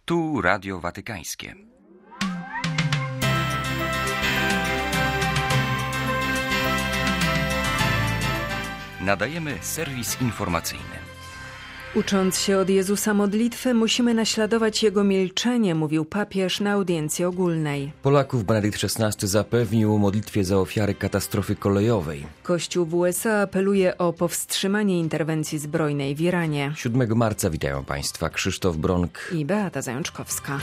Tu Radio Watykańskie. Nadajemy serwis informacyjny. Ucząc się od Jezusa modlitwy, musimy naśladować Jego milczenie, mówił papież na audiencji ogólnej. Polaków Benedykt XVI zapewnił o modlitwie za ofiary katastrofy kolejowej. Kościół w USA apeluje o powstrzymanie interwencji zbrojnej w Iranie. 7 marca witają Państwa Krzysztof Bronk i Beata Zajączkowska.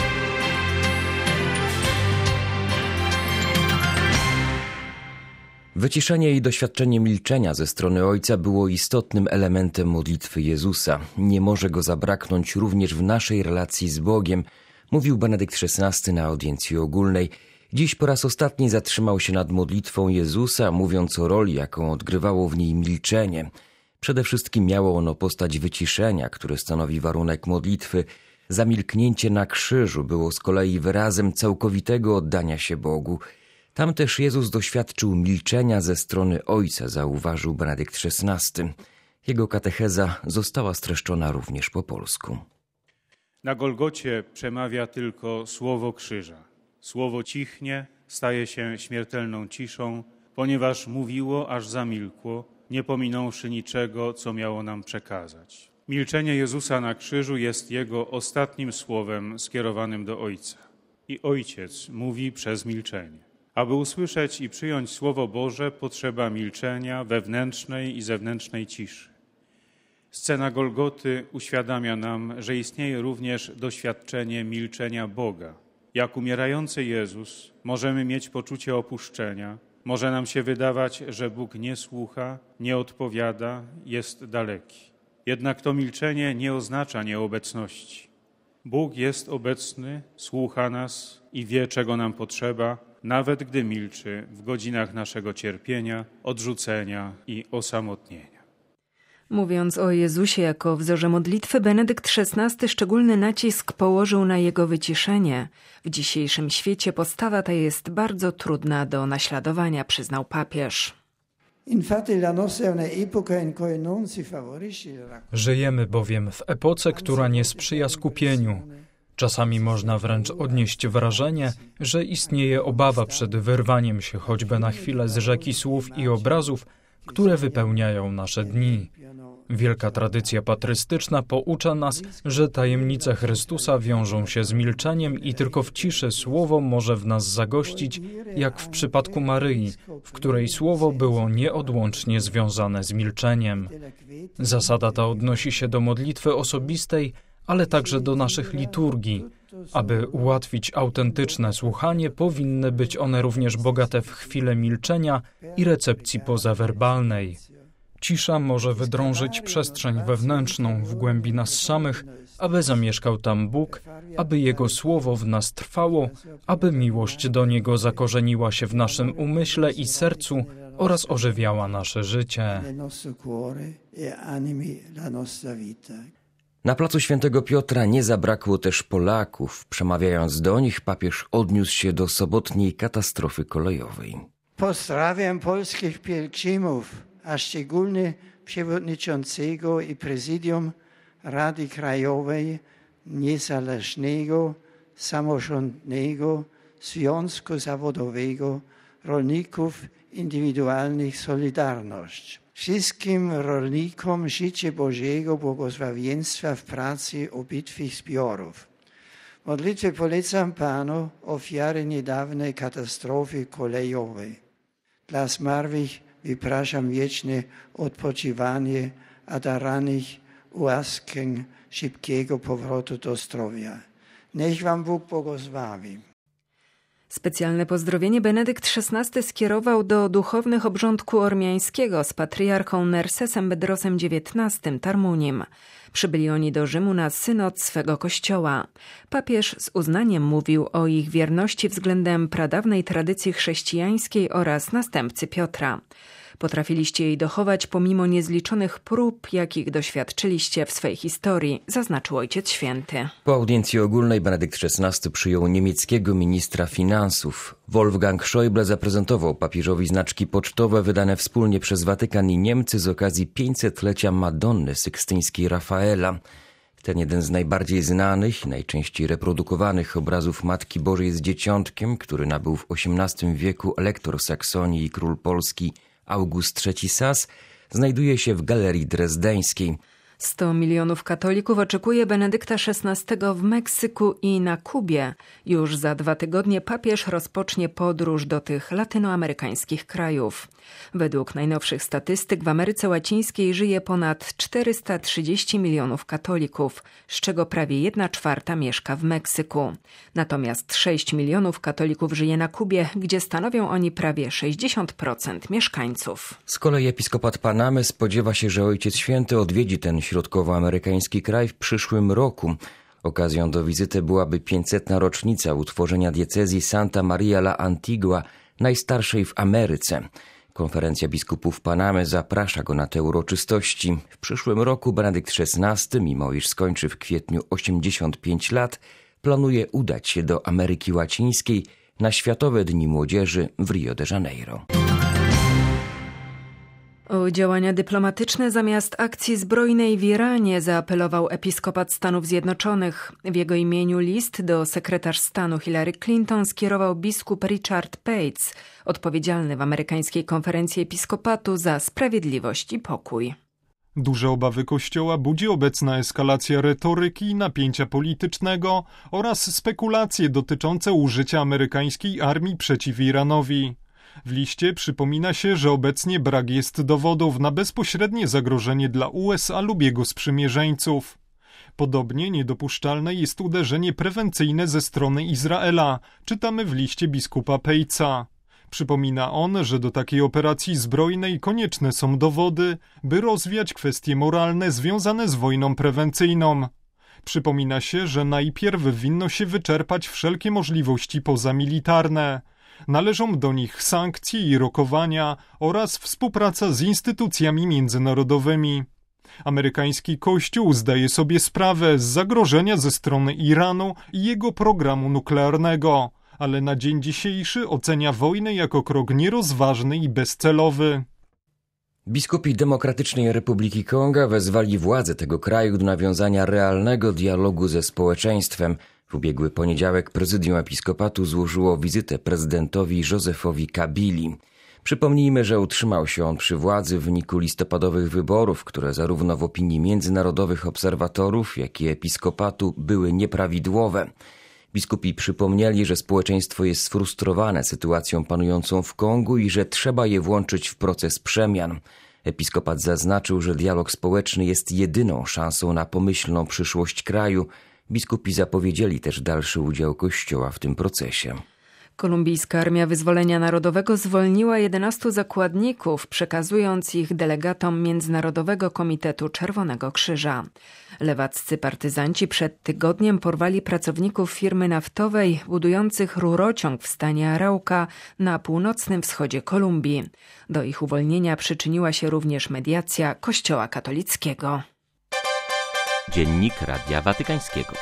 Wyciszenie i doświadczenie milczenia ze strony Ojca było istotnym elementem modlitwy Jezusa. Nie może go zabraknąć również w naszej relacji z Bogiem, mówił Benedykt XVI na audiencji ogólnej. Dziś po raz ostatni zatrzymał się nad modlitwą Jezusa, mówiąc o roli, jaką odgrywało w niej milczenie. Przede wszystkim miało ono postać wyciszenia, które stanowi warunek modlitwy. Zamilknięcie na krzyżu było z kolei wyrazem całkowitego oddania się Bogu. Tam też Jezus doświadczył milczenia ze strony Ojca, zauważył Benedykt XVI. Jego katecheza została streszczona również po polsku. Na Golgocie przemawia tylko słowo krzyża. Słowo cichnie, staje się śmiertelną ciszą, ponieważ mówiło, aż zamilkło, nie pominąwszy niczego, co miało nam przekazać. Milczenie Jezusa na krzyżu jest Jego ostatnim słowem skierowanym do Ojca. I Ojciec mówi przez milczenie. Aby usłyszeć i przyjąć Słowo Boże, potrzeba milczenia, wewnętrznej i zewnętrznej ciszy. Scena Golgoty uświadamia nam, że istnieje również doświadczenie milczenia Boga. Jak umierający Jezus możemy mieć poczucie opuszczenia, może nam się wydawać, że Bóg nie słucha, nie odpowiada, jest daleki. Jednak to milczenie nie oznacza nieobecności. Bóg jest obecny, słucha nas i wie, czego nam potrzeba, nawet gdy milczy w godzinach naszego cierpienia, odrzucenia i osamotnienia. Mówiąc o Jezusie jako wzorze modlitwy, Benedykt XVI szczególny nacisk położył na Jego wyciszenie. W dzisiejszym świecie postawa ta jest bardzo trudna do naśladowania, przyznał papież. Żyjemy bowiem w epoce, która nie sprzyja skupieniu. Czasami można wręcz odnieść wrażenie, że istnieje obawa przed wyrwaniem się choćby na chwilę z rzeki słów i obrazów, które wypełniają nasze dni. Wielka tradycja patrystyczna poucza nas, że tajemnice Chrystusa wiążą się z milczeniem i tylko w ciszy Słowo może w nas zagościć, jak w przypadku Maryi, w której Słowo było nieodłącznie związane z milczeniem. Zasada ta odnosi się do modlitwy osobistej, ale także do naszych liturgii. Aby ułatwić autentyczne słuchanie, powinny być one również bogate w chwile milczenia i recepcji pozawerbalnej. Cisza może wydrążyć przestrzeń wewnętrzną w głębi nas samych, aby zamieszkał tam Bóg, aby Jego Słowo w nas trwało, aby miłość do Niego zakorzeniła się w naszym umyśle i sercu oraz ożywiała nasze życie. Na placu Świętego Piotra nie zabrakło też Polaków. Przemawiając do nich, papież odniósł się do sobotniej katastrofy kolejowej. Pozdrawiam polskich pielgrzymów, a szczególnie przewodniczącego i prezydium Rady Krajowej Niezależnego Samorządnego Związku Zawodowego Rolników Indywidualnych Solidarność. Wszystkim rolnikom życzę Bożego błogosławieństwa w pracy obydwych zbiorów. W modlitwie polecam Panu ofiary niedawnej katastrofy kolejowej. Dla zmarłych wypraszam wieczne odpoczywanie, a dla rannych łaskę szybkiego powrotu do zdrowia. Niech Wam Bóg błogosławi. Specjalne pozdrowienie Benedykt XVI skierował do duchownych obrządku ormiańskiego z patriarchą Nersesem Bedrosem XIX Tarmunim. Przybyli oni do Rzymu na synod swego kościoła. Papież z uznaniem mówił o ich wierności względem pradawnej tradycji chrześcijańskiej oraz następcy Piotra. Potrafiliście jej dochować pomimo niezliczonych prób, jakich doświadczyliście w swej historii, zaznaczył Ojciec Święty. Po audiencji ogólnej Benedykt XVI przyjął niemieckiego ministra finansów. Wolfgang Schäuble zaprezentował papieżowi znaczki pocztowe wydane wspólnie przez Watykan i Niemcy z okazji 500-lecia Madonny Sykstyńskiej Rafaela. Ten jeden z najbardziej znanych i najczęściej reprodukowanych obrazów Matki Bożej z Dzieciątkiem, który nabył w XVIII wieku elektor Saksonii i król Polski August III Sas, znajduje się w Galerii Drezdeńskiej. 100 milionów katolików oczekuje Benedykta XVI w Meksyku i na Kubie. Już za 2 tygodnie papież rozpocznie podróż do tych latynoamerykańskich krajów. Według najnowszych statystyk w Ameryce Łacińskiej żyje ponad 430 milionów katolików, z czego prawie 1/4 mieszka w Meksyku. Natomiast 6 milionów katolików żyje na Kubie, gdzie stanowią oni prawie 60% mieszkańców. Z kolei episkopat Panamy spodziewa się, że Ojciec Święty odwiedzi ten środkowoamerykański kraj w przyszłym roku. Okazją do wizyty byłaby 500. rocznica utworzenia diecezji Santa Maria la Antigua, najstarszej w Ameryce. Konferencja biskupów Panamy zaprasza go na te uroczystości. W przyszłym roku Benedykt XVI, mimo iż skończy w kwietniu 85 lat, planuje udać się do Ameryki Łacińskiej na Światowe Dni Młodzieży w Rio de Janeiro. O działania dyplomatyczne zamiast akcji zbrojnej w Iranie zaapelował episkopat Stanów Zjednoczonych. W jego imieniu list do sekretarz stanu Hillary Clinton skierował biskup Richard Pates, odpowiedzialny w amerykańskiej konferencji episkopatu za sprawiedliwość i pokój. Duże obawy Kościoła budzi obecna eskalacja retoryki i napięcia politycznego oraz spekulacje dotyczące użycia amerykańskiej armii przeciw Iranowi. W liście przypomina się, że obecnie brak jest dowodów na bezpośrednie zagrożenie dla USA lub jego sprzymierzeńców. Podobnie niedopuszczalne jest uderzenie prewencyjne ze strony Izraela, czytamy w liście biskupa Patesa. Przypomina on, że do takiej operacji zbrojnej konieczne są dowody, by rozwiać kwestie moralne związane z wojną prewencyjną. Przypomina się, że najpierw winno się wyczerpać wszelkie możliwości pozamilitarne. Należą do nich sankcje i rokowania oraz współpraca z instytucjami międzynarodowymi. Amerykański Kościół zdaje sobie sprawę z zagrożenia ze strony Iranu i jego programu nuklearnego, ale na dzień dzisiejszy ocenia wojnę jako krok nierozważny i bezcelowy. Biskupi Demokratycznej Republiki Konga wezwali władze tego kraju do nawiązania realnego dialogu ze społeczeństwem. W ubiegły poniedziałek prezydium episkopatu złożyło wizytę prezydentowi Josephowi Kabili. Przypomnijmy, że utrzymał się on przy władzy w wyniku listopadowych wyborów, które zarówno w opinii międzynarodowych obserwatorów, jak i episkopatu były nieprawidłowe. Biskupi przypomnieli, że społeczeństwo jest sfrustrowane sytuacją panującą w Kongu i że trzeba je włączyć w proces przemian. Episkopat zaznaczył, że dialog społeczny jest jedyną szansą na pomyślną przyszłość kraju. Biskupi zapowiedzieli też dalszy udział Kościoła w tym procesie. Kolumbijska Armia Wyzwolenia Narodowego zwolniła 11 zakładników, przekazując ich delegatom Międzynarodowego Komitetu Czerwonego Krzyża. Lewaccy partyzanci przed tygodniem porwali pracowników firmy naftowej budujących rurociąg w stanie Arauca na północnym wschodzie Kolumbii. Do ich uwolnienia przyczyniła się również mediacja Kościoła katolickiego. Dziennik Radia Watykańskiego.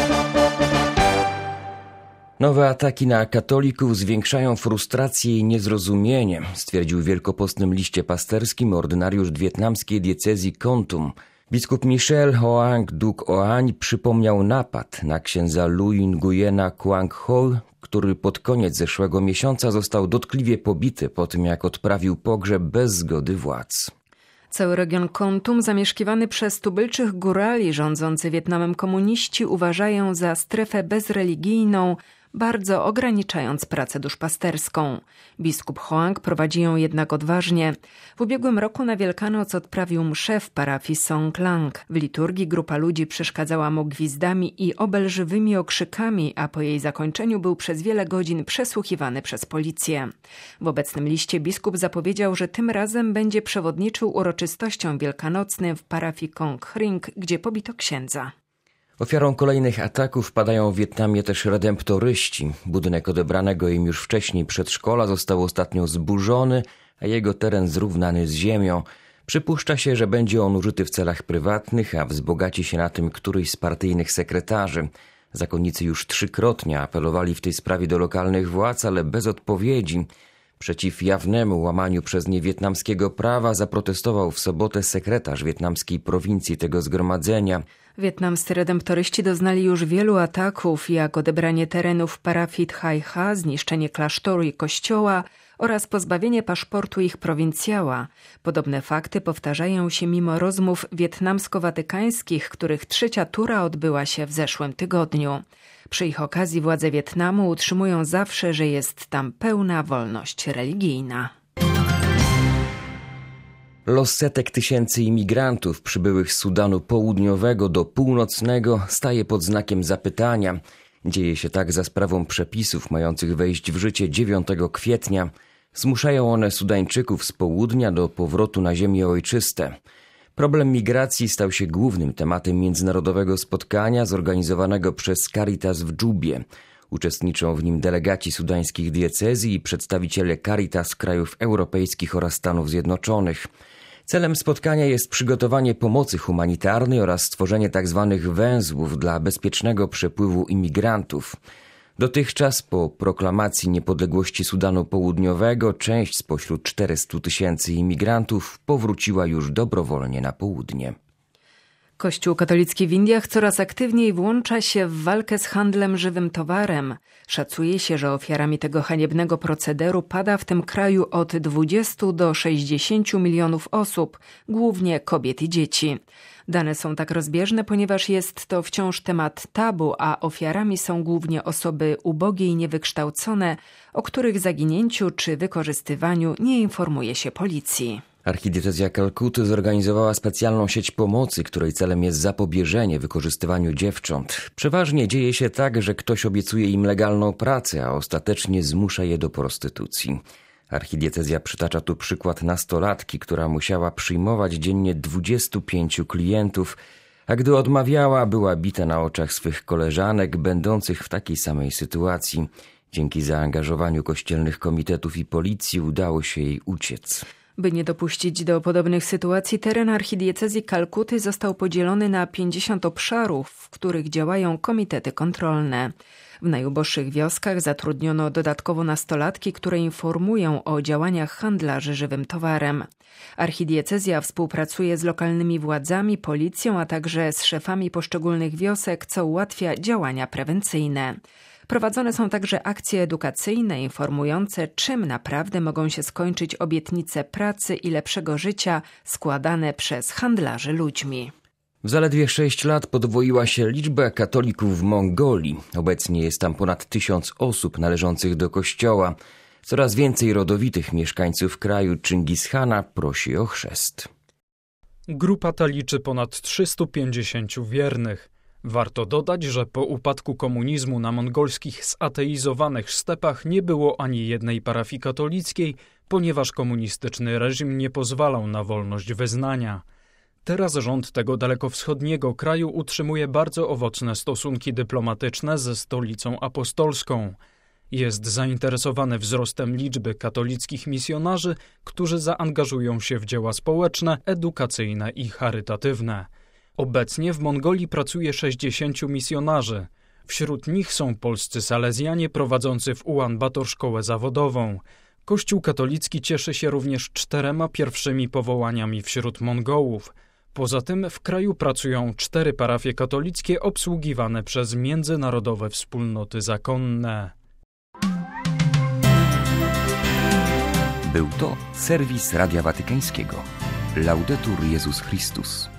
Nowe ataki na katolików zwiększają frustrację i niezrozumienie, stwierdził w wielkopostnym liście pasterskim ordynariusz wietnamskiej diecezji Kon Tum. Biskup Michel Hoang Duc Oanh przypomniał napad na księdza Luy Nguyena Quang Ho, który pod koniec zeszłego miesiąca został dotkliwie pobity po tym, jak odprawił pogrzeb bez zgody władz. Cały region Kon Tum, zamieszkiwany przez tubylczych górali, rządzący Wietnamem komuniści, uważają za strefę bezreligijną, bardzo ograniczając pracę duszpasterską. Biskup Hoang prowadzi ją jednak odważnie. W ubiegłym roku na Wielkanoc odprawił mszę w parafii Song Lang. W liturgii grupa ludzi przeszkadzała mu gwizdami i obelżywymi okrzykami, a po jej zakończeniu był przez wiele godzin przesłuchiwany przez policję. W obecnym liście biskup zapowiedział, że tym razem będzie przewodniczył uroczystościom wielkanocnym w parafii Kong Hring, gdzie pobito księdza. Ofiarą kolejnych ataków padają w Wietnamie też redemptoryści. Budynek odebranego im już wcześniej przedszkola został ostatnio zburzony, a jego teren zrównany z ziemią. Przypuszcza się, że będzie on użyty w celach prywatnych, a wzbogaci się na tym któryś z partyjnych sekretarzy. Zakonnicy już 3-krotnie apelowali w tej sprawie do lokalnych władz, ale bez odpowiedzi. Przeciw jawnemu łamaniu przez nie wietnamskiego prawa zaprotestował w sobotę sekretarz wietnamskiej prowincji tego zgromadzenia. Wietnamscy redemptoryści doznali już wielu ataków, jak odebranie terenów parafii Thai Ha, zniszczenie klasztoru i kościoła oraz pozbawienie paszportu ich prowincjała. Podobne fakty powtarzają się mimo rozmów wietnamsko-watykańskich, których trzecia tura odbyła się w zeszłym tygodniu. Przy ich okazji władze Wietnamu utrzymują zawsze, że jest tam pełna wolność religijna. Los setek tysięcy imigrantów przybyłych z Sudanu Południowego do Północnego staje pod znakiem zapytania. Dzieje się tak za sprawą przepisów mających wejść w życie 9 kwietnia. Zmuszają one Sudańczyków z południa do powrotu na ziemię ojczyste. Problem migracji stał się głównym tematem międzynarodowego spotkania zorganizowanego przez Caritas w Dżubie. Uczestniczą w nim delegaci sudańskich diecezji i przedstawiciele Caritas krajów europejskich oraz Stanów Zjednoczonych. Celem spotkania jest przygotowanie pomocy humanitarnej oraz stworzenie tzw. węzłów dla bezpiecznego przepływu imigrantów. Dotychczas po proklamacji niepodległości Sudanu Południowego część spośród 400 tysięcy imigrantów powróciła już dobrowolnie na południe. Kościół katolicki w Indiach coraz aktywniej włącza się w walkę z handlem żywym towarem. Szacuje się, że ofiarami tego haniebnego procederu pada w tym kraju od 20 do 60 milionów osób, głównie kobiet i dzieci. Dane są tak rozbieżne, ponieważ jest to wciąż temat tabu, a ofiarami są głównie osoby ubogie i niewykształcone, o których zaginięciu czy wykorzystywaniu nie informuje się policji. Archidiecezja Kalkuty zorganizowała specjalną sieć pomocy, której celem jest zapobieżenie wykorzystywaniu dziewcząt. Przeważnie dzieje się tak, że ktoś obiecuje im legalną pracę, a ostatecznie zmusza je do prostytucji. Archidiecezja przytacza tu przykład nastolatki, która musiała przyjmować dziennie 25 klientów, a gdy odmawiała, była bita na oczach swych koleżanek będących w takiej samej sytuacji. Dzięki zaangażowaniu kościelnych komitetów i policji udało się jej uciec. By nie dopuścić do podobnych sytuacji, teren archidiecezji Kalkuty został podzielony na 50 obszarów, w których działają komitety kontrolne. W najuboższych wioskach zatrudniono dodatkowo nastolatki, które informują o działaniach handlarzy żywym towarem. Archidiecezja współpracuje z lokalnymi władzami, policją, a także z szefami poszczególnych wiosek, co ułatwia działania prewencyjne. Prowadzone są także akcje edukacyjne informujące, czym naprawdę mogą się skończyć obietnice pracy i lepszego życia składane przez handlarzy ludźmi. W zaledwie 6 lat podwoiła się liczba katolików w Mongolii. Obecnie jest tam ponad 1000 osób należących do kościoła. Coraz więcej rodowitych mieszkańców kraju Czingishana prosi o chrzest. Grupa ta liczy ponad 350 wiernych. Warto dodać, że po upadku komunizmu na mongolskich zateizowanych stepach nie było ani jednej parafii katolickiej, ponieważ komunistyczny reżim nie pozwalał na wolność wyznania. Teraz rząd tego dalekowschodniego kraju utrzymuje bardzo owocne stosunki dyplomatyczne ze stolicą apostolską. Jest zainteresowany wzrostem liczby katolickich misjonarzy, którzy zaangażują się w dzieła społeczne, edukacyjne i charytatywne. Obecnie w Mongolii pracuje 60 misjonarzy. Wśród nich są polscy salezjanie prowadzący w Ulan Bator szkołę zawodową. Kościół katolicki cieszy się również 4 pierwszymi powołaniami wśród Mongołów. Poza tym w kraju pracują 4 parafie katolickie obsługiwane przez międzynarodowe wspólnoty zakonne. Był to serwis Radia Watykańskiego. Laudetur Jezus Chrystus.